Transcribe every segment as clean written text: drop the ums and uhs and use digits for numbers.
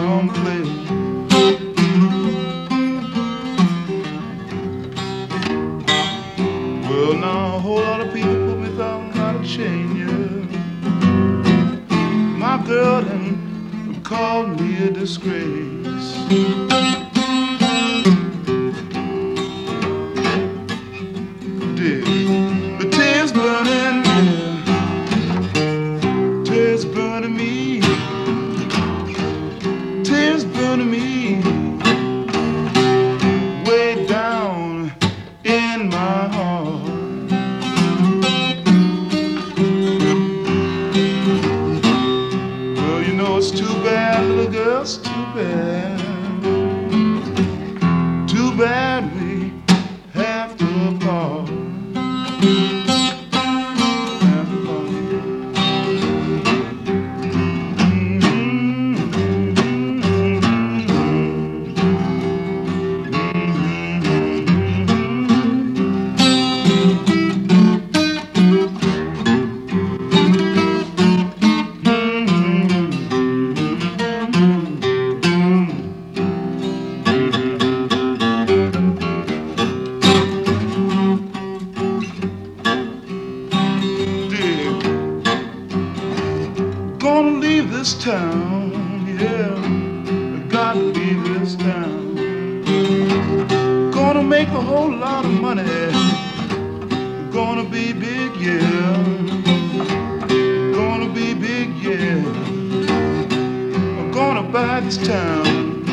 some place. Well, now a whole lot of people put me down out of chain, yeah. My girl and called me a disgrace. The tears burning, yeah. Tears burning me, tears burning me, way down in my heart. Well, you know it's too bad, little girl, it's too bad. Too bad we have to part. Gonna leave this town, yeah, I gotta leave this town. Gonna make a whole lot of money, gonna be big, yeah. Gonna be big, yeah. I'm gonna buy this town,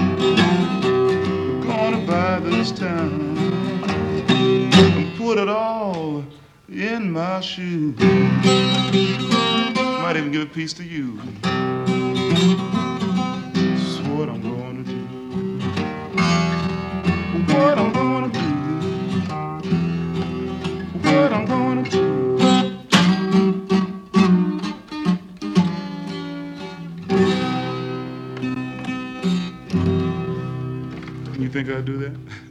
I'm gonna buy this town, and put it all in my shoe. Might even give a piece to you. This is what I'm gonna do. What I'm gonna do. What I'm gonna do. You think I'd do that?